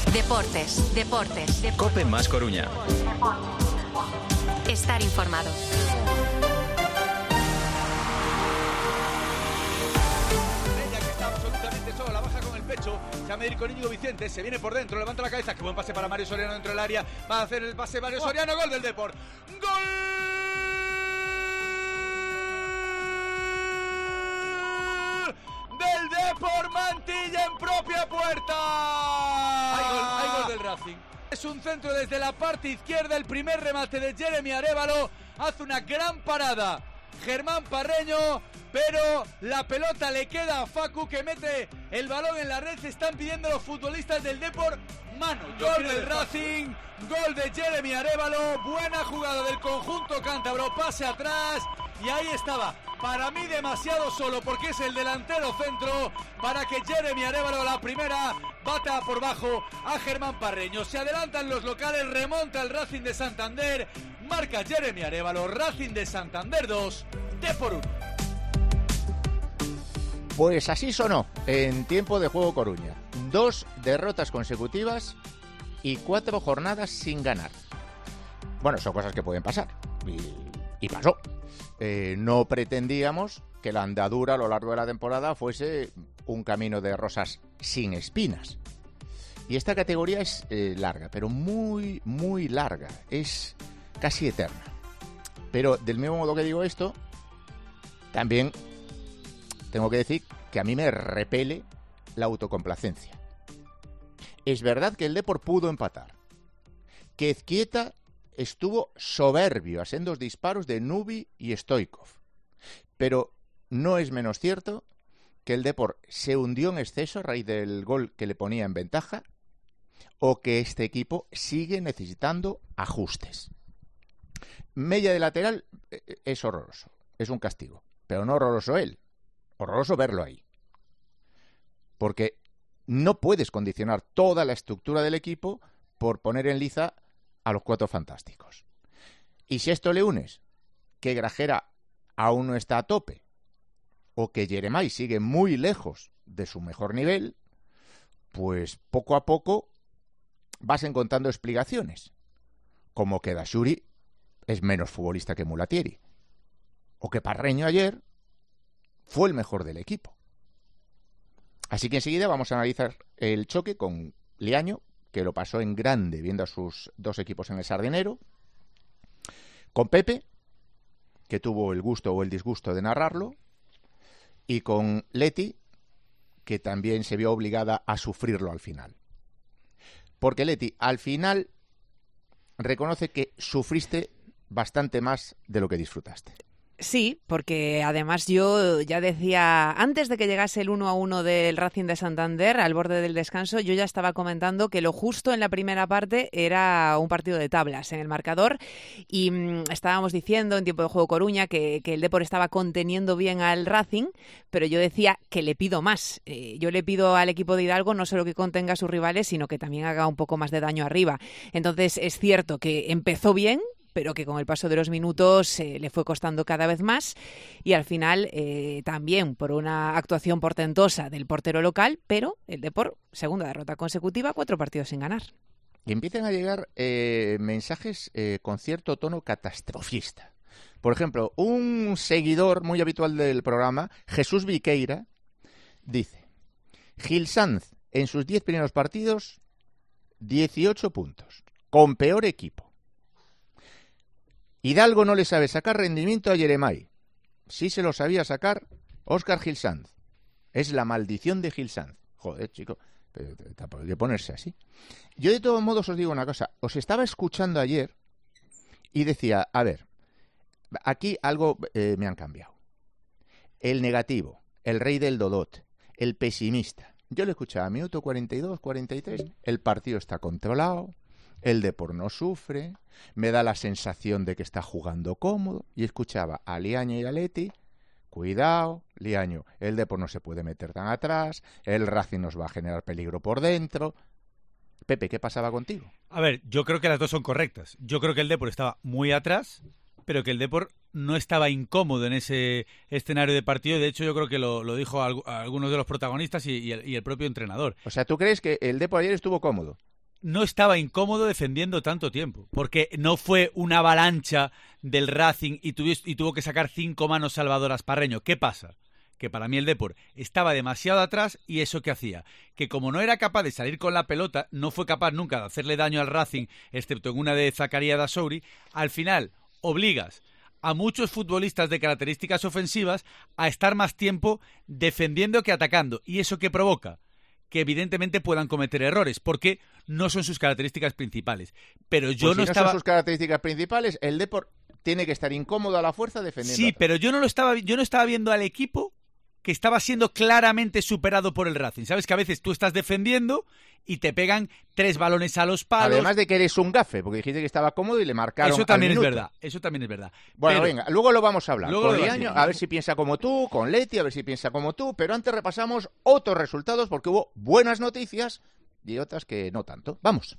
Deportes. COPE más Coruña. Estar informado. Ella que está absolutamente sola, la baja con el pecho, se va a medir con Íñigo Vicente, se viene por dentro, levanta la cabeza, qué buen pase para Mario Soriano dentro del área, va a hacer el pase Mario Soriano, gol del Depor. ¡Gol! Del Depor, Mantilla en propia puerta. Hay gol del Racing. Es un centro desde la parte izquierda, el primer remate de Jeremy Arévalo, hace una gran parada Germán Parreño, pero la pelota le queda a Facu, que mete el balón en la red. Se están pidiendo los futbolistas del Depor mano. Gol del Racing, gol de Jeremy Arévalo, buena jugada del conjunto cántabro, pase atrás y ahí estaba. Para mí demasiado solo, porque es el delantero centro para que Jeremy Arévalo, la primera, bata por bajo a Germán Parreño. Se adelantan los locales, remonta el Racing de Santander, marca Jeremy Arévalo, Racing de Santander 2, Depor 1. Pues así sonó en tiempo de juego Coruña. 2 derrotas consecutivas y 4 jornadas sin ganar. Bueno, son cosas que pueden pasar. Y pasó. No pretendíamos que la andadura a lo largo de la temporada fuese un camino de rosas sin espinas. Y esta categoría es larga, pero muy, muy larga. Es casi eterna. Pero del mismo modo que digo esto, también tengo que decir que a mí me repele la autocomplacencia. Es verdad que el Depor pudo empatar. Que Ezquieta estuvo soberbio a sendos disparos de Nubi y Stoichkov. Pero no es menos cierto que el Depor se hundió en exceso a raíz del gol que le ponía en ventaja, o que este equipo sigue necesitando ajustes. Mella de lateral es horroroso, es un castigo, pero no horroroso él, horroroso verlo ahí. Porque no puedes condicionar toda la estructura del equipo por poner en liza a los 4 fantásticos. Y si a esto le unes que Grajera aún no está a tope, o que Jeremai sigue muy lejos de su mejor nivel, pues poco a poco vas encontrando explicaciones, como que Dashuri es menos futbolista que Mulatieri, o que Parreño ayer fue el mejor del equipo. Así que enseguida vamos a analizar el choque con Liaño, que lo pasó en grande viendo a sus 2 equipos en el Sardinero, con Pepe, que tuvo el gusto o el disgusto de narrarlo, y con Leti, que también se vio obligada a sufrirlo al final. Porque Leti, al final, reconoce que sufriste bastante más de lo que disfrutaste. Sí, porque además yo ya decía, antes de que llegase el 1-1 del Racing de Santander, al borde del descanso, yo ya estaba comentando que lo justo en la primera parte era un partido de tablas en el marcador, y estábamos diciendo en tiempo de juego Coruña que el Depor estaba conteniendo bien al Racing, pero yo decía que le pido más. Yo le pido al equipo de Hidalgo no solo que contenga a sus rivales, sino que también haga un poco más de daño arriba. Entonces es cierto que empezó bien, pero que con el paso de los minutos le fue costando cada vez más, y al final también por una actuación portentosa del portero local, pero el Depor, segunda derrota consecutiva, 4 partidos sin ganar. Y empiezan a llegar mensajes con cierto tono catastrofista. Por ejemplo, un seguidor muy habitual del programa, Jesús Viqueira, dice: Gil Sanz, en sus 10 primeros partidos, 18 puntos, con peor equipo. Hidalgo no le sabe sacar rendimiento a Jeremai. Sí se lo sabía sacar Óscar Gil Sanz. Es la maldición de Gil Sanz. Joder, chico, pero tampoco hay que ponerse así. Yo de todos modos os digo una cosa. Os estaba escuchando ayer y decía, a ver, aquí algo me han cambiado. El negativo, el rey del Dodot, el pesimista. Yo le escuchaba a minuto 42, 43, el partido está controlado, el Depor no sufre, me da la sensación de que está jugando cómodo, y escuchaba a Liaño y a Leti: cuidado, Liaño, el Depor no se puede meter tan atrás, el Racing nos va a generar peligro por dentro. Pepe, ¿qué pasaba contigo? A ver, yo creo que las dos son correctas. Yo creo que el Depor estaba muy atrás, pero que el Depor no estaba incómodo en ese escenario de partido. De hecho, yo creo que lo dijo algunos de los protagonistas y el propio entrenador. O sea, ¿tú crees que el Depor ayer estuvo cómodo? no estaba incómodo defendiendo tanto tiempo, porque no fue una avalancha del Racing y tuvo que sacar 5 manos salvadoras Parreño. ¿Qué pasa? Que para mí el Depor estaba demasiado atrás y eso que hacía, que como no era capaz de salir con la pelota, no fue capaz nunca de hacerle daño al Racing, excepto en una de Zakaria Dasouri, al final obligas a muchos futbolistas de características ofensivas a estar más tiempo defendiendo que atacando. ¿Y eso qué provoca? Que evidentemente puedan cometer errores, porque no son sus características principales. Pero yo pues no si estaba... son sus características principales, el Depor tiene que estar incómodo a la fuerza defendiendo. Sí, pero yo no estaba viendo al equipo que estaba siendo claramente superado por el Racing. Sabes que a veces tú estás defendiendo y te pegan 3 balones a los palos. Además de que eres un gafe, porque dijiste que estaba cómodo y le marcaron. Eso también al es minuto. verdad, eso también es verdad. Bueno, pero, venga, luego lo vamos a hablar. Luego con lo Liaño, a ver si piensa como tú, con Leti, a ver si piensa como tú, pero antes repasamos otros resultados porque hubo buenas noticias y otras que no tanto. Vamos.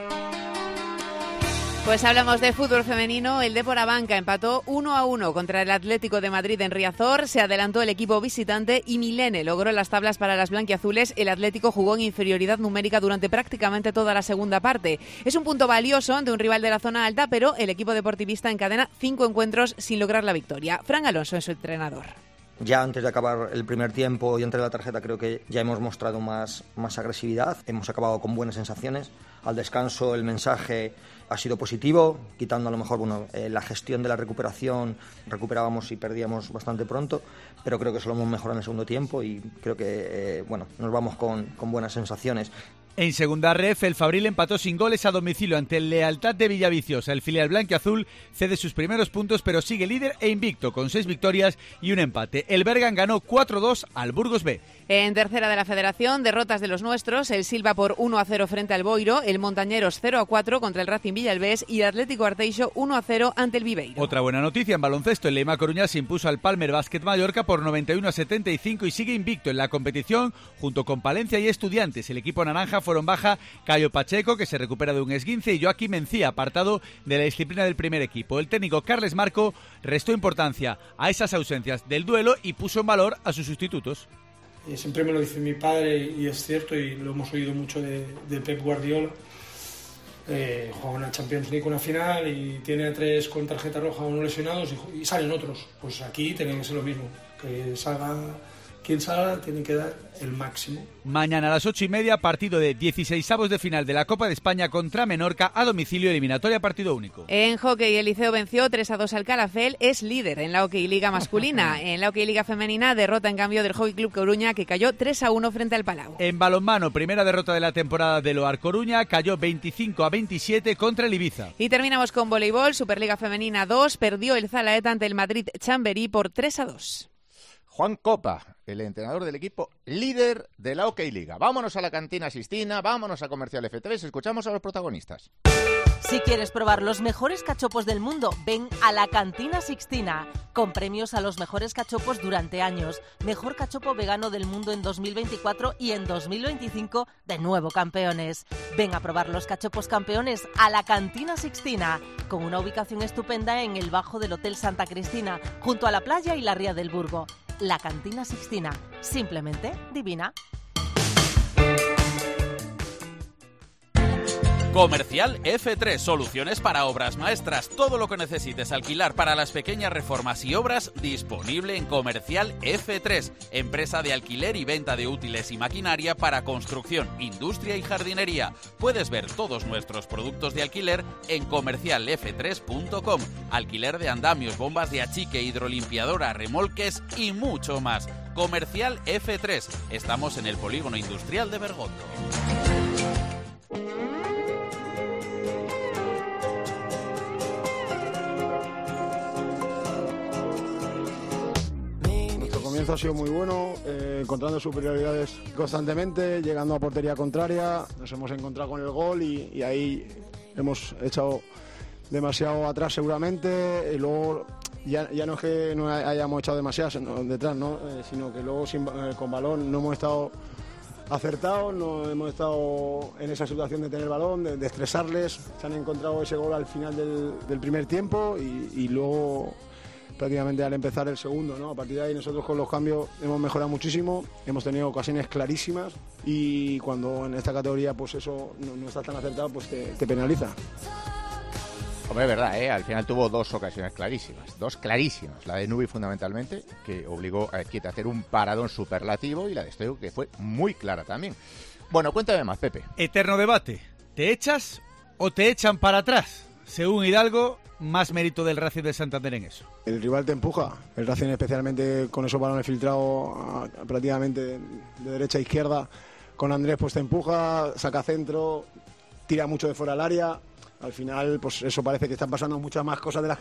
Pues hablamos de fútbol femenino. El Depor Abanca empató 1-1 contra el Atlético de Madrid en Riazor. Se adelantó el equipo visitante y Milene logró las tablas para las blanquiazules. El Atlético jugó en inferioridad numérica durante prácticamente toda la segunda parte. Es un punto valioso ante un rival de la zona alta, pero el equipo deportivista encadena 5 encuentros sin lograr la victoria. Fran Alonso es su entrenador. Ya antes de acabar el primer tiempo y antes de la tarjeta creo que ya hemos mostrado más agresividad, hemos acabado con buenas sensaciones. Al descanso el mensaje ha sido positivo, quitando a lo mejor la gestión de la recuperación, recuperábamos y perdíamos bastante pronto, pero creo que eso lo hemos mejorado en el segundo tiempo y creo que nos vamos con buenas sensaciones. En segunda ref, el Fabril empató sin goles a domicilio ante el Lealtad de Villaviciosa. El filial blanquiazul cede sus primeros puntos, pero sigue líder e invicto, con 6 victorias y un empate. El Bergan ganó 4-2 al Burgos B. En tercera de la Federación, derrotas de los nuestros. El Silva por 1-0 frente al Boiro, el Montañeros 0-4 contra el Racing Villalbés y el Atlético Arteixo 1-0 ante el Viveiro. Otra buena noticia en baloncesto, el Leima Coruña se impuso al Palmer Basket Mallorca por 91-75 y sigue invicto en la competición junto con Palencia y Estudiantes. El equipo naranja fueron baja Cayo Pacheco, que se recupera de un esguince, y Joaquín Mencía, apartado de la disciplina del primer equipo. El técnico Carles Marco restó importancia a esas ausencias del duelo y puso en valor a sus sustitutos. Siempre me lo dice mi padre y es cierto, y lo hemos oído mucho de Pep Guardiola. Juega una Champions League, una final, y tiene a 3 con tarjeta roja, 1 lesionados y salen otros. Pues aquí tiene que ser lo mismo, que salga quien salga, tiene que dar el máximo. Mañana a las 8:30, partido de 16avos de final de la Copa de España contra Menorca, a domicilio, eliminatoria partido único. En hockey, el Liceo venció 3-2 al Calafell, es líder en la Hockey Liga masculina. En la Hockey Liga femenina, derrota en cambio del Hockey Club Coruña, que cayó 3-1 frente al Palau. En balonmano, primera derrota de la temporada del Oar Coruña, cayó 25-27 contra el Ibiza. Y terminamos con voleibol, Superliga femenina 2, perdió el Zalaeta ante el Madrid Chamberí por 3-2. Juan Copa, el entrenador del equipo líder de la OK Liga. Vámonos a la cantina Sixtina, vámonos a Comercial F3, escuchamos a los protagonistas. Si quieres probar los mejores cachopos del mundo, ven a la Cantina Sixtina, con premios a los mejores cachopos durante años. Mejor cachopo vegano del mundo en 2024 y en 2025 de nuevo campeones. Ven a probar los cachopos campeones a la Cantina Sixtina, con una ubicación estupenda en el bajo del Hotel Santa Cristina, junto a la playa y la ría del Burgo. La Cantina Sixtina, simplemente divina. Comercial F3, soluciones para obras maestras. Todo lo que necesites alquilar para las pequeñas reformas y obras, disponible en Comercial F3, empresa de alquiler y venta de útiles y maquinaria para construcción, industria y jardinería. Puedes ver todos nuestros productos de alquiler en comercialf3.com. Alquiler de andamios, bombas de achique, hidrolimpiadora, remolques y mucho más. Comercial F3. Estamos en el Polígono Industrial de Bergondo. El comienzo ha sido muy bueno, encontrando superioridades constantemente, llegando a portería contraria, nos hemos encontrado con el gol y ahí hemos echado demasiado atrás seguramente, y luego ya no es que no hayamos echado demasiado detrás, ¿no? Sino que luego con balón no hemos estado acertados, no hemos estado en esa situación de tener balón, de estresarles. Se han encontrado ese gol al final del primer tiempo y luego prácticamente al empezar el segundo, ¿no? A partir de ahí nosotros con los cambios hemos mejorado muchísimo, hemos tenido ocasiones clarísimas y cuando en esta categoría pues eso no está tan acertado, pues te penaliza. Hombre, es verdad, al final tuvo dos ocasiones clarísimas, dos clarísimas. La de Nubi fundamentalmente, que obligó a Ezquieta a hacer un paradón superlativo, y la de Stoico, que fue muy clara también. Bueno, cuéntame más, Pepe. Eterno debate. ¿Te echas o te echan para atrás? Según Hidalgo, más mérito del Racing de Santander en eso. El rival te empuja, el Racing especialmente con esos balones filtrados prácticamente de derecha a izquierda, con Andrés pues te empuja, saca centro, tira mucho de fuera del área. Al final, pues eso parece que están pasando muchas más cosas de las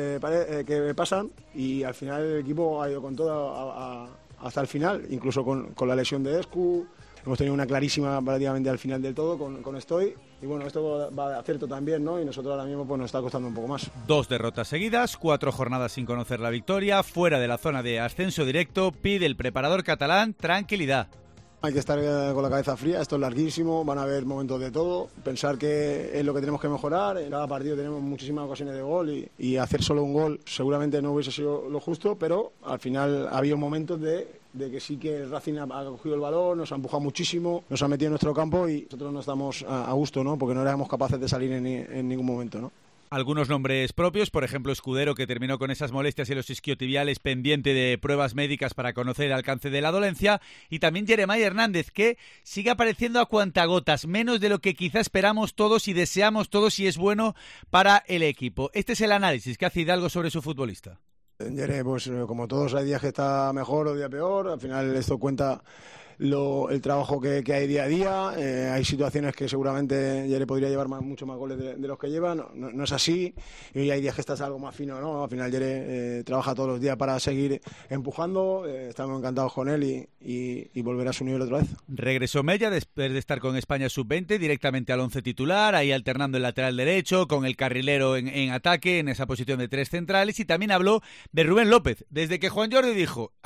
que pasan, y al final el equipo ha ido con todo hasta el final, incluso con la lesión de Escu. Hemos tenido una clarísima prácticamente al final del todo con Stoy, y bueno, esto va de acierto también, ¿no? Y nosotros ahora mismo pues nos está costando un poco más. 2 derrotas seguidas, 4 jornadas sin conocer la victoria, fuera de la zona de ascenso directo. Pide el preparador catalán tranquilidad. Hay que estar con la cabeza fría, esto es larguísimo, van a haber momentos de todo, pensar que es lo que tenemos que mejorar. En cada partido tenemos muchísimas ocasiones de gol y hacer solo un gol seguramente no hubiese sido lo justo, pero al final ha habido momentos de que sí que el Racing ha cogido el balón, nos ha empujado muchísimo, nos ha metido en nuestro campo y nosotros no estamos a gusto, ¿no? Porque no éramos capaces de salir en ningún momento, ¿no? Algunos nombres propios, por ejemplo Escudero, que terminó con esas molestias en los isquiotibiales, pendiente de pruebas médicas para conocer el alcance de la dolencia, y también Jeremiah Hernández, que sigue apareciendo a cuentagotas, menos de lo que quizá esperamos todos y deseamos todos, y es bueno para el equipo. Este es el análisis que hace Hidalgo sobre su futbolista. Yere, pues como todos, hay días que está mejor o día peor, al final esto cuenta el trabajo que hay día a día. Hay situaciones que seguramente Yere podría llevar mucho más goles de los que lleva, no es así, y hay días que estás algo más fino, ¿no? Al final Yere trabaja todos los días para seguir empujando, estamos encantados con él y volver a su nivel otra vez. Regresó Mella después de estar con España Sub-20 directamente al 11 titular, ahí alternando el lateral derecho con el carrilero en ataque, en esa posición de 3 centrales, y también habló de Rubén López, desde que Juan Jordi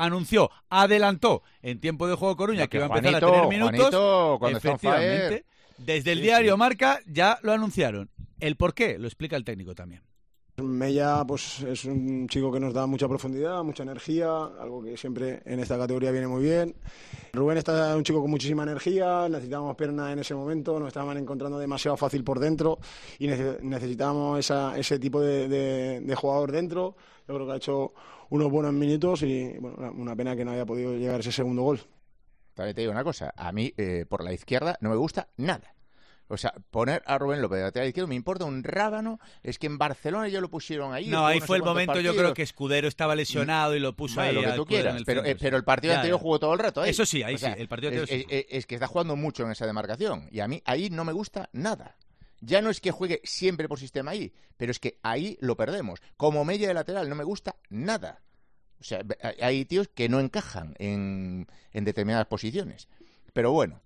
adelantó en tiempo de juego Coruña que iba a empezar a tener minutos. Efectivamente, desde el diario Marca ya lo anunciaron. El por qué lo explica el técnico también. Mella pues es un chico que nos da mucha profundidad, mucha energía, algo que siempre en esta categoría viene muy bien. Rubén está un chico con muchísima energía, necesitábamos piernas en ese momento, nos estaban encontrando demasiado fácil por dentro y necesitábamos ese tipo de jugador dentro. Yo creo que ha hecho unos buenos minutos y bueno, una pena que no haya podido llegar ese segundo gol. También te digo una cosa, a mí por la izquierda no me gusta nada. O sea, poner a Rubén López de lateral izquierdo me importa un rábano. Es que en Barcelona ya lo pusieron ahí. No, ahí fue el momento, yo creo que Escudero estaba lesionado y lo puso ahí. Lo que tú quieras, pero el partido anterior jugó todo el rato ahí. Eso sí, ahí sí, el partido anterior sí. Es que está jugando mucho en esa demarcación y a mí ahí no me gusta nada. Ya no es que juegue siempre por sistema ahí, pero es que ahí lo perdemos. Como Mella de lateral no me gusta nada. O sea, hay tíos que no encajan en determinadas posiciones. Pero bueno.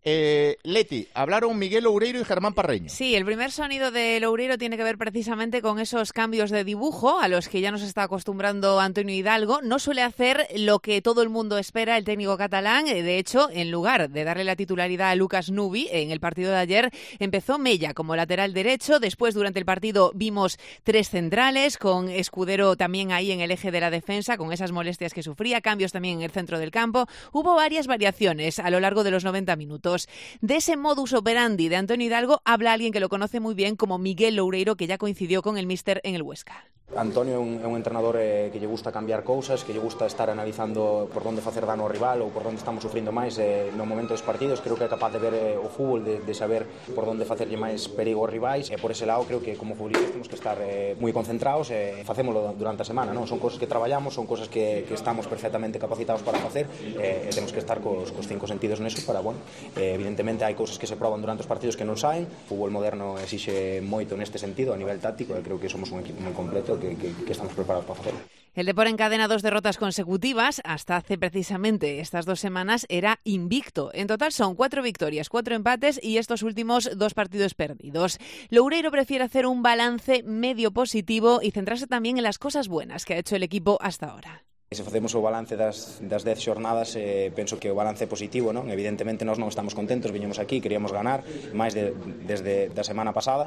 Leti, hablaron Miguel Loureiro y Germán Parreño. Sí, el primer sonido de Loureiro tiene que ver precisamente con esos cambios de dibujo a los que ya nos está acostumbrando Antonio Hidalgo. No suele hacer lo que todo el mundo espera el técnico catalán. De hecho, en lugar de darle la titularidad a Lucas Nubi en el partido de ayer, empezó Mella como lateral derecho. Después, durante el partido, vimos 3 centrales, con Escudero también ahí en el eje de la defensa, con esas molestias que sufría, cambios también en el centro del campo. Hubo varias variaciones a lo largo de los 90 minutos. De ese modus operandi de Antonio Hidalgo habla alguien que lo conoce muy bien como Miguel Loureiro, que ya coincidió con el míster en el Huesca. Antonio é un entrenador que lle gusta cambiar cousas, que lle gusta estar analizando por onde facer dano ao rival ou por onde estamos sufrindo máis no momento dos partidos. Creo que é capaz de ver o fútbol, de saber por onde facerlle máis perigo aos rivais, e por ese lado creo que como futbolistas temos que estar moi concentrados e facémolo durante a semana, non? Son cousas que traballamos, son cousas que estamos perfectamente capacitados para facer e temos que estar cos 5 sentidos neso para, bueno, evidentemente hai cousas que se proban durante os partidos que non saen. O fútbol moderno exixe moito neste sentido a nivel táctico e creo que somos un equipo moi completo que estamos preparados para hacerlo. El Depor encadena 2 derrotas consecutivas. Hasta hace precisamente estas 2 semanas era invicto. En total son 4 victorias, 4 empates y estos últimos 2 partidos perdidos. Loureiro prefiere hacer un balance medio positivo y centrarse también en las cosas buenas que ha hecho el equipo hasta ahora. Se facemos o balance das 10 xornadas, penso que o balance é positivo, non? Evidentemente nós non estamos contentos, viñemos aquí, queríamos ganar máis desde da semana pasada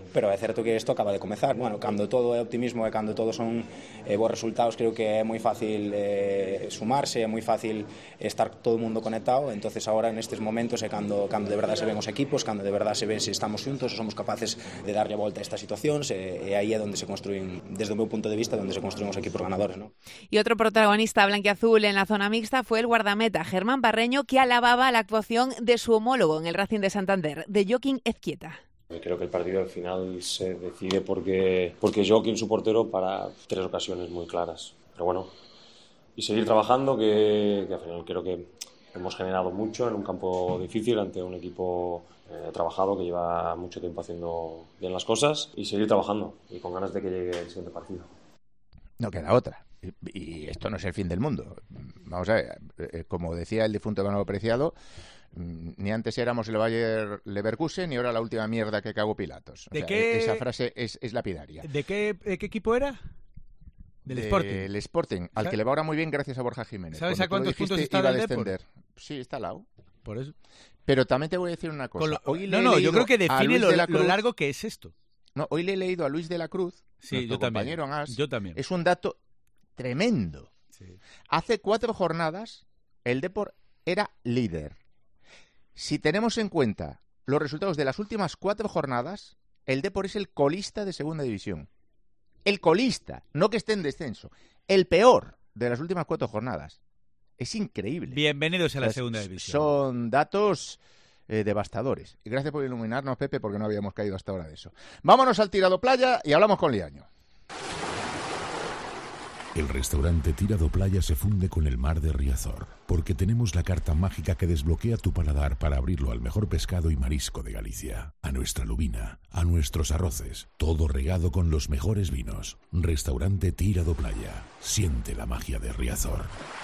pero é certo que isto acaba de comezar. Bueno, cando todo é optimismo e cando todo son bons resultados, creo que é moi fácil sumarse, é moi fácil estar todo o mundo conectado. Entonces agora nestes momentos é cando de verdade se ven os equipos, cando de verdade se ven se estamos xuntos, somos capaces de darlle a volta a estas situacións, e aí é onde se construen, desde o meu punto de vista, onde se construen os equipos ganadores, ¿no? Y otro protagonista blanquiazul en la zona mixta fue el guardameta Germán Parreño, que alababa la actuación de su homólogo en el Racing de Santander, de Joaquín Ezquieta. Creo que el partido al final se decide porque Joaquín, su portero, para 3 ocasiones muy claras. Pero bueno, y seguir trabajando, que al final creo que hemos generado mucho en un campo difícil ante un equipo trabajado que lleva mucho tiempo haciendo bien las cosas, y seguir trabajando y con ganas de que llegue el siguiente partido. No queda otra. Y esto no es el fin del mundo. Vamos a ver, como decía el difunto Manolo Preciado, ni antes éramos el Bayer Leverkusen, ni ahora la última mierda que cagó Pilatos. Esa frase es lapidaria. ¿De qué equipo era? Del Sporting. El Sporting, al que le va ahora muy bien gracias a Borja Jiménez. ¿Sabes a cuántos puntos está el Depor? Sí, está al lado. Por eso. Pero también te voy a decir una cosa. Yo creo que define lo largo que es esto. No, hoy le he leído a Luis de la Cruz, yo compañero en AS. Yo también. Es un dato tremendo. Sí. Hace 4 jornadas el Depor era líder. Si tenemos en cuenta los resultados de las últimas 4 jornadas, el Depor es el colista de segunda división. El colista, no que esté en descenso. El peor de las últimas 4 jornadas. Es increíble. Bienvenidos a la segunda división. Son datos devastadores. Y gracias por iluminarnos, Pepe, porque no habíamos caído hasta ahora de eso. Vámonos al Tirado Playa y hablamos con Liaño. El restaurante Tirado Playa se funde con el mar de Riazor, porque tenemos la carta mágica que desbloquea tu paladar para abrirlo al mejor pescado y marisco de Galicia, a nuestra lubina, a nuestros arroces, todo regado con los mejores vinos. Restaurante Tirado Playa. Siente la magia de Riazor.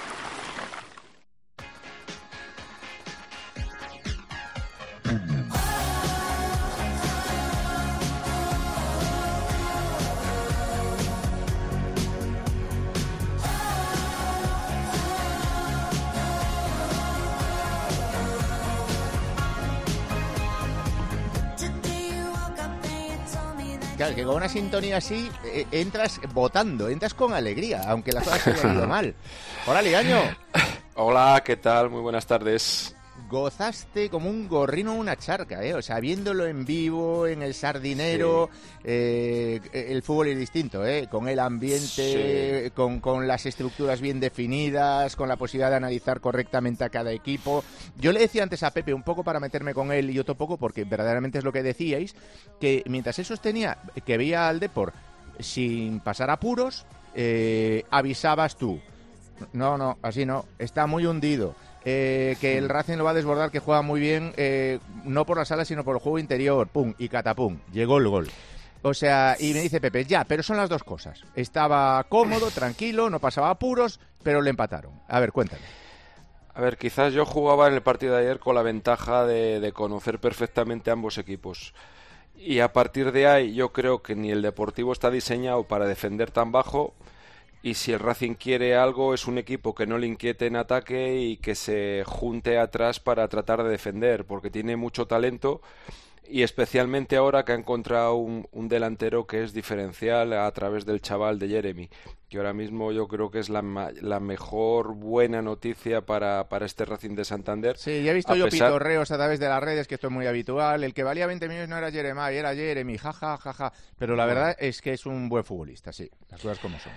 Claro, que con una sintonía así entras votando, entras con alegría, aunque las cosas se hayan ido mal. Hola, Liaño. Hola, ¿qué tal? Muy buenas tardes. Gozaste como un gorrino en una charca, ¿eh? O sea, viéndolo en vivo, en el Sardinero, sí. El fútbol es distinto, ¿eh? Con el ambiente, sí. con las estructuras bien definidas, con la posibilidad de analizar correctamente a cada equipo. Yo le decía antes a Pepe, un poco para meterme con él y otro poco, porque verdaderamente es lo que decíais, que mientras él sostenía que veía al Depor sin pasar apuros, avisabas tú. No, así no, está muy hundido. Que el Racing lo va a desbordar, que juega muy bien, no por las alas sino por el juego interior, pum, y catapum, llegó el gol. O sea, y me dice Pepe, ya, pero son las dos cosas. Estaba cómodo, tranquilo, no pasaba apuros, pero le empataron. A ver, cuéntame. A ver, quizás yo jugaba en el partido de ayer con la ventaja de conocer perfectamente ambos equipos. Y a partir de ahí yo creo que ni el Deportivo está diseñado para defender tan bajo. Y si el Racing quiere algo, es un equipo que no le inquiete en ataque y que se junte atrás para tratar de defender, porque tiene mucho talento y especialmente ahora que ha encontrado un delantero que es diferencial a través del chaval de Jeremy, que ahora mismo yo creo que es la mejor buena noticia para este Racing de Santander. Sí, ya he visto pitorreos a través de las redes, que esto es muy habitual. El que valía 20 millones no era Jeremy, era Jeremy, jaja. Pero la verdad es que es un buen futbolista, sí, las cosas como son.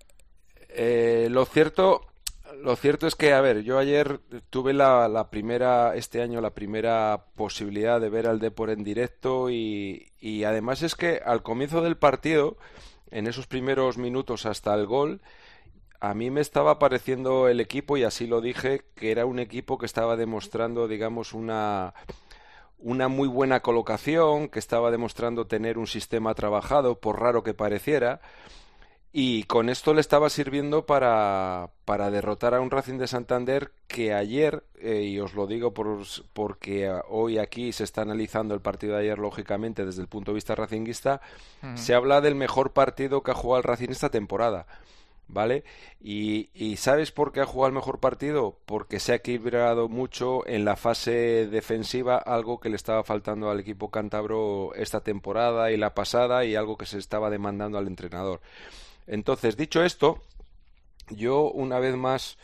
Lo cierto es que, a ver, yo ayer tuve la primera posibilidad de ver al Depor en directo y además es que al comienzo del partido, en esos primeros minutos hasta el gol, a mí me estaba pareciendo el equipo, y así lo dije, que era un equipo que estaba demostrando, digamos, una muy buena colocación, que estaba demostrando tener un sistema trabajado, por raro que pareciera. Y con esto le estaba sirviendo para derrotar a un Racing de Santander que ayer, y os lo digo porque hoy aquí se está analizando el partido de ayer, lógicamente, desde el punto de vista racinguista, se habla del mejor partido que ha jugado el Racing esta temporada. ¿vale? Y ¿sabes por qué ha jugado el mejor partido? Porque se ha equilibrado mucho en la fase defensiva, algo que le estaba faltando al equipo cántabro esta temporada y la pasada, y algo que se estaba demandando al entrenador. Entonces, dicho esto, yo una vez más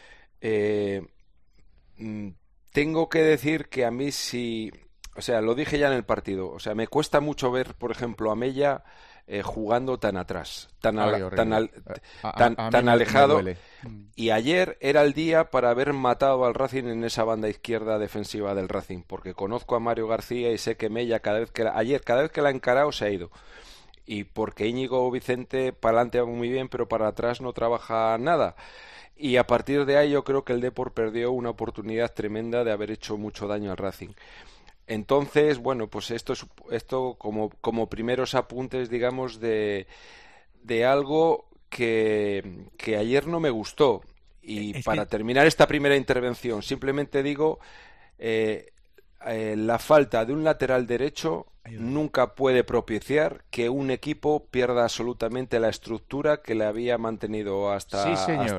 tengo que decir que a mí sí, o sea, lo dije ya en el partido, o sea, me cuesta mucho ver, por ejemplo, a Mella jugando tan atrás, tan alejado. Y ayer era el día para haber matado al Racing en esa banda izquierda defensiva del Racing, porque conozco a Mario García y sé que Mella cada vez que la ha encarado se ha ido. Y porque Íñigo Vicente para adelante va muy bien, pero para atrás no trabaja nada. Y a partir de ahí yo creo que el Depor perdió una oportunidad tremenda de haber hecho mucho daño al Racing. Entonces, bueno, pues esto como primeros apuntes, digamos, de algo que ayer no me gustó. Y para terminar esta primera intervención, simplemente digo, la falta de un lateral derecho nunca puede propiciar que un equipo pierda absolutamente la estructura que le había mantenido hasta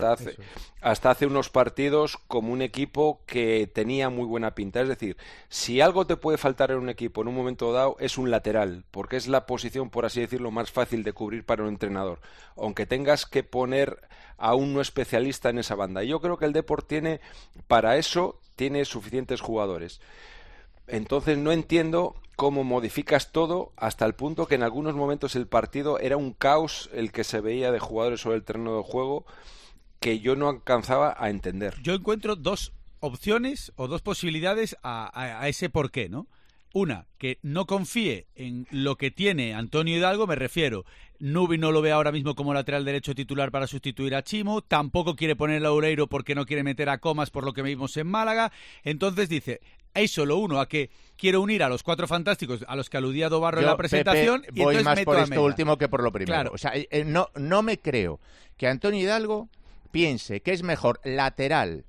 hace unos partidos como un equipo que tenía muy buena pinta. Es decir, si algo te puede faltar en un equipo en un momento dado es un lateral, porque es la posición, por así decirlo, más fácil de cubrir para un entrenador, aunque tengas que poner a un no especialista en esa banda. Y yo creo que el Depor para eso tiene suficientes jugadores. Entonces no entiendo cómo modificas todo hasta el punto que en algunos momentos el partido era un caos el que se veía de jugadores sobre el terreno de juego que yo no alcanzaba a entender. Yo encuentro dos opciones o dos posibilidades a ese porqué, ¿no? Una, que no confíe en lo que tiene Antonio Hidalgo, me refiero. Nubi no lo ve ahora mismo como lateral derecho titular para sustituir a Chimo, tampoco quiere poner a Loureiro porque no quiere meter a Comas por lo que vimos en Málaga. Entonces dice, hay solo uno, a que quiero unir a los cuatro fantásticos a los que aludía Dobarro en la presentación. Pepe, y voy más por esto último que por lo primero. Claro. O sea, no me creo que Antonio Hidalgo piense que es mejor lateral,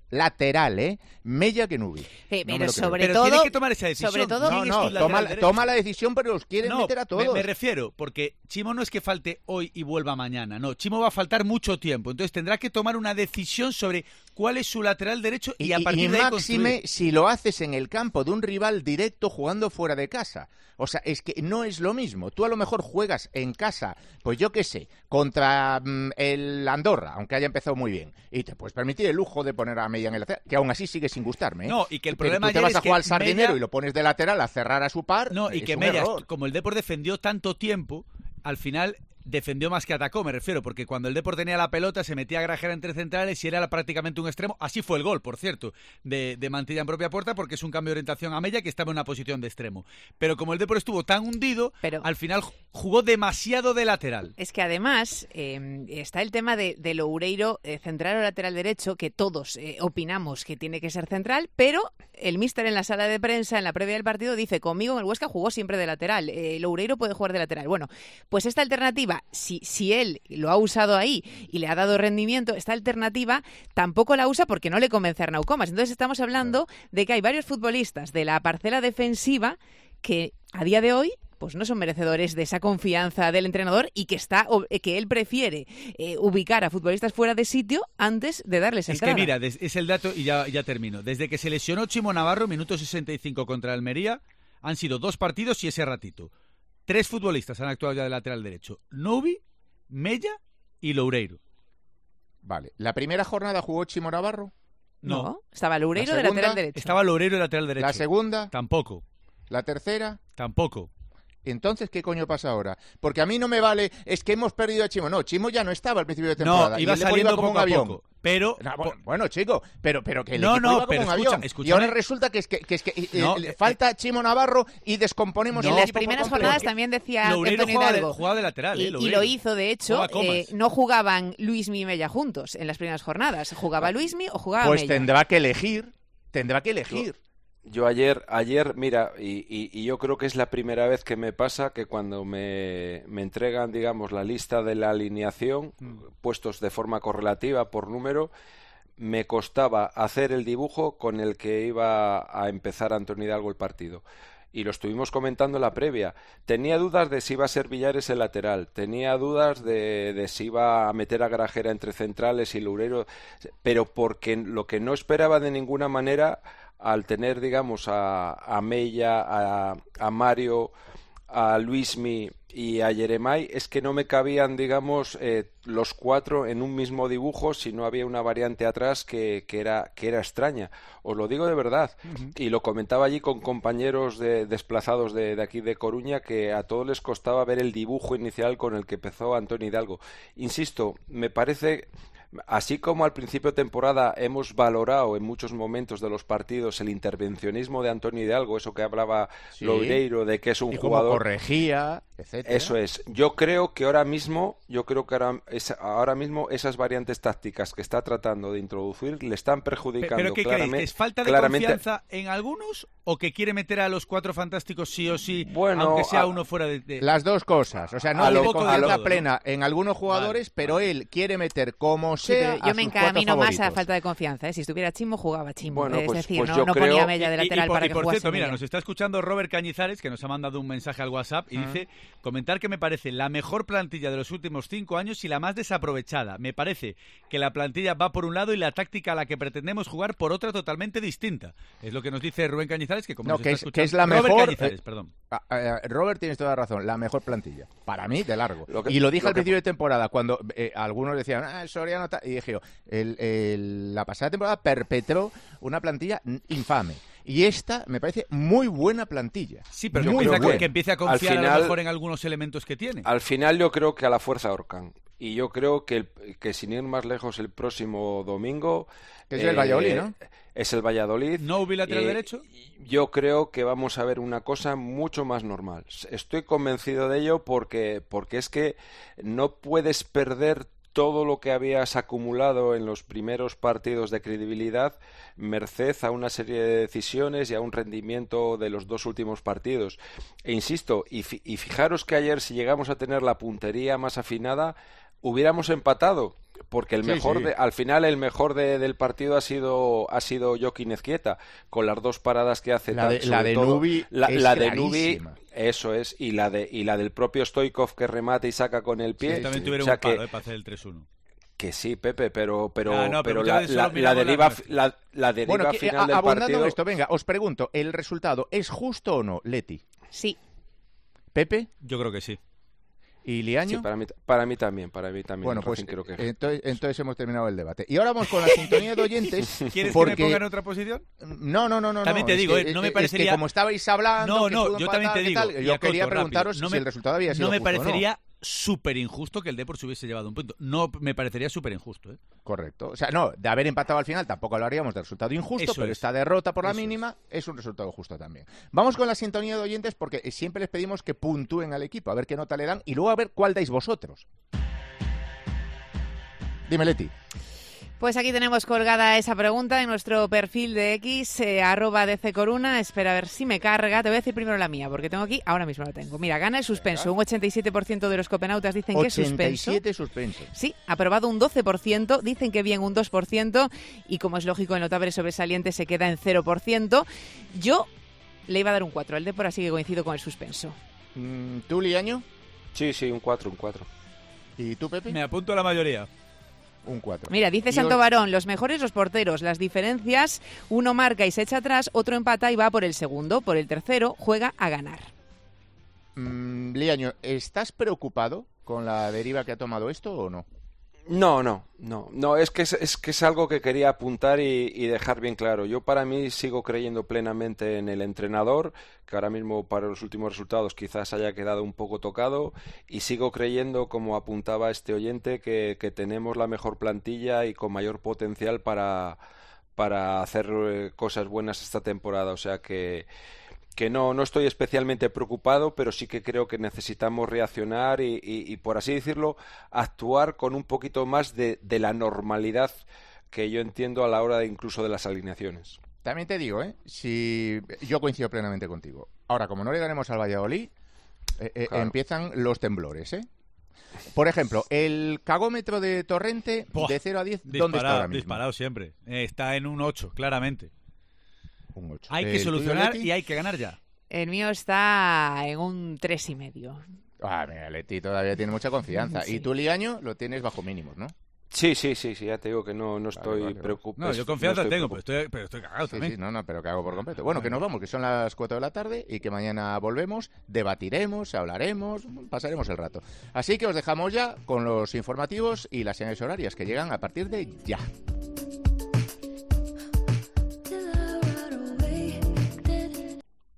Mella que Nubi. Pero sobre todo, tiene que tomar esa decisión. Sobre todo, toma la decisión, pero los quieren meter a todos. Me refiero, porque Chimo no es que falte hoy y vuelva mañana, no, Chimo va a faltar mucho tiempo, entonces tendrá que tomar una decisión sobre cuál es su lateral derecho y a partir de ahí máxime si lo haces en el campo de un rival directo jugando fuera de casa. O sea, es que no es lo mismo. Tú a lo mejor juegas en casa, pues yo qué sé, contra el Andorra, aunque haya empezado muy bien, y te puedes permitir el lujo de poner a Mella en el lateral, que aún así sigue sin gustarme. No, y que el problema tú te vas a jugar al Sardinero y lo pones de lateral a cerrar a su par. No, y que Mella, como el Depor defendió tanto tiempo, al final defendió más que atacó, me refiero, porque cuando el Depor tenía la pelota se metía a Grajera entre centrales y era prácticamente un extremo. Así fue el gol, por cierto, de Mantilla en propia puerta, porque es un cambio de orientación a Mella que estaba en una posición de extremo. Pero como el Depor estuvo tan hundido, al final jugó demasiado de lateral. Es que además está el tema de Loureiro, central o lateral derecho, que todos opinamos que tiene que ser central, pero el míster en la sala de prensa, en la previa del partido, dice, conmigo en el Huesca jugó siempre de lateral, Loureiro puede jugar de lateral. Bueno, pues esta alternativa, si él lo ha usado ahí y le ha dado rendimiento, esta alternativa tampoco la usa porque no le convence a Arnau Comas. Entonces estamos hablando de que hay varios futbolistas de la parcela defensiva que a día de hoy pues no son merecedores de esa confianza del entrenador y que él prefiere ubicar a futbolistas fuera de sitio antes de darles entrada. Es que mira, es el dato y ya termino. Desde que se lesionó Chimo Navarro, minuto 65 contra Almería, han sido 2 partidos y ese ratito. 3 futbolistas han actuado ya de lateral derecho. Nubi, Mella y Loureiro. Vale. ¿La primera jornada jugó Chimo Navarro? No. Estaba Loureiro de lateral derecho. Estaba Loureiro de lateral derecho. ¿La segunda? Tampoco. ¿La tercera? Tampoco. Entonces, ¿qué coño pasa ahora? Porque a mí no me vale, es que hemos perdido a Chimo. No, Chimo ya no estaba al principio de temporada. No, iba saliendo como un avión. Poco. Pero bueno, chico, pero que el equipo iba como un avión. Y ahora resulta que falta Chimo Navarro y descomponemos el en equipo. En las primeras jornadas también decía Loureiro Antonio Hidalgo. Jugaba de lateral, y lo hizo, de hecho, no jugaban Luismi y Mella juntos en las primeras jornadas. ¿Jugaba Luismi o jugaba Mella? Pues tendrá que elegir. Yo ayer, mira, y yo creo que es la primera vez que me pasa que cuando me entregan, digamos, la lista de la alineación, puestos de forma correlativa por número, me costaba hacer el dibujo con el que iba a empezar Antonio Hidalgo el partido. y lo estuvimos comentando en la previa. Tenía dudas de si iba a ser Villares el lateral, tenía dudas de si iba a meter a Grajera entre centrales y Loureiro, pero porque lo que no esperaba de ninguna manera, al tener, digamos, a Mella, a Mario, a Luismi y a Jeremai, es que no me cabían, digamos, los 4 en un mismo dibujo, si no había una variante atrás que era extraña. Os lo digo de verdad. Y lo comentaba allí con compañeros desplazados de aquí de Coruña, que a todos les costaba ver el dibujo inicial con el que empezó Antonio Hidalgo. Insisto, me parece... Así como al principio de temporada hemos valorado en muchos momentos de los partidos el intervencionismo de Antonio Hidalgo, eso que hablaba Loureiro, de que es un jugador... Cómo corregía, etcétera. Eso es. Yo creo que ahora mismo esas variantes tácticas que está tratando de introducir le están perjudicando. ¿Pero qué claramente, creéis? ¿Es falta de confianza en algunos o que quiere meter a los 4 fantásticos sí o sí, bueno, aunque sea uno fuera de... Las dos cosas. O sea, no tiene confianza plena en algunos jugadores, pero él quiere meter como sea. Yo me encamino más a la falta de confianza. Si estuviera Chimbo, jugaba Chimbo. Bueno, es decir, pues no ponía a Mella de lateral para que por jugase cierto, mira, Mella. nos está escuchando Robert Cañizares, que nos ha mandado un mensaje al WhatsApp y dice, comentar que me parece la mejor plantilla de los últimos 5 años y la más desaprovechada. Me parece que la plantilla va por un lado y la táctica a la que pretendemos jugar por otra totalmente distinta. Es lo que nos dice Rubén Cañizares, que como nos está escuchando... Que es la Robert mejor... Cañizares, perdón. Robert, tienes toda la razón, la mejor plantilla. Para mí, de largo. Y lo dije al principio de temporada, cuando algunos decían, el Soriano está... Y dije yo, la pasada temporada perpetró una plantilla infame. Y esta me parece muy buena plantilla. Sí, pero que empiece a confiar a lo mejor en algunos elementos que tiene. Al final yo creo que a la fuerza ahorcan. Y yo creo que sin ir más lejos el próximo domingo... Que es el Valladolid, ¿no? Es el Valladolid. ¿No hubo lateral derecho? Yo creo que vamos a ver una cosa mucho más normal. Estoy convencido de ello porque es que no puedes perder todo lo que habías acumulado en los primeros partidos de credibilidad merced a una serie de decisiones y a un rendimiento de los 2 últimos partidos. E insisto, y fijaros que ayer, si llegamos a tener la puntería más afinada, hubiéramos empatado, porque al final el mejor del partido ha sido Joaquín Ezquieta, con las 2 paradas que hace. La de Nubi la de Nubi, eso es, y la del propio Stoikov, que remata y saca con el pie. Sí, también tuvieron un palo para hacer el 3-1. Que sí, Pepe, pero la deriva final del abundando partido... esto, venga, os pregunto, ¿el resultado es justo o no, Leti? Sí. ¿Pepe? Yo creo que sí. ¿Y Liaño? Sí, para mí también. Bueno, pues creo que... entonces hemos terminado el debate. Y ahora vamos con la sintonía de oyentes. ¿Quieres que me ponga en otra posición? No. También te digo, no me parecería... Es que como estabais hablando... yo también te digo... Yo quería preguntaros si el resultado había sido justo. No me parecería súper injusto que el Depor se hubiese llevado un punto. No me parecería súper injusto, ¿eh? Correcto. O sea, no, de haber empatado al final tampoco lo haríamos de resultado injusto, pero esta derrota por la mínima es un resultado justo también. Vamos con la sintonía de oyentes porque siempre les pedimos que puntúen al equipo, a ver qué nota le dan y luego a ver cuál dais vosotros. Dime, Leti. Pues aquí tenemos colgada esa pregunta en nuestro perfil de X, @DCCoruna. Espera a ver si me carga. Te voy a decir primero la mía, porque tengo aquí, ahora mismo la tengo. Mira, gana el suspenso. Un 87% de los copenautas dicen que es suspenso. 87 suspenso. Sí, aprobado un 12%, dicen que bien un 2%, y como es lógico, el notable sobresaliente se queda en 0%. Yo le iba a dar un 4 al Depor, así que coincido con el suspenso. ¿Tú, Liaño? Sí, un 4. ¿Y tú, Pepe? Me apunto a la mayoría. Un 4. Mira, dice Santo Barón, los mejores los porteros, las diferencias, uno marca y se echa atrás, otro empata y va por el segundo, por el tercero juega a ganar. Liaño, ¿estás preocupado con la deriva que ha tomado esto o no? No, es que es algo que quería apuntar y dejar bien claro. Yo para mí sigo creyendo plenamente en el entrenador, que ahora mismo para los últimos resultados quizás haya quedado un poco tocado, y sigo creyendo, como apuntaba este oyente, que tenemos la mejor plantilla y con mayor potencial para hacer cosas buenas esta temporada. O sea que no estoy especialmente preocupado, pero sí que creo que necesitamos reaccionar y por así decirlo, actuar con un poquito más de la que yo entiendo a la hora incluso de las alineaciones. También te digo, si yo coincido plenamente contigo. Ahora, como no le ganemos al Valladolid, claro, empiezan los temblores, Por ejemplo, el cagómetro de Torrente, de 0 a 10, ¿dónde está ahora mismo? Disparado siempre. Está en un 8, claramente. Un 8. Hay que solucionar y hay que ganar ya. El mío está en un 3,5. Mira, Leti todavía tiene mucha confianza. Sí. Y tú, Liaño, lo tienes bajo mínimos, ¿no? Sí, ya te digo que no estoy preocupado. No, yo confianza tengo, pero estoy cagado también. Sí, pero cago por completo. Bueno, que nos vamos, que son las 4 de la tarde y que mañana volvemos, debatiremos, hablaremos, pasaremos el rato. Así que os dejamos ya con los informativos y las señales horarias que llegan a partir de ya.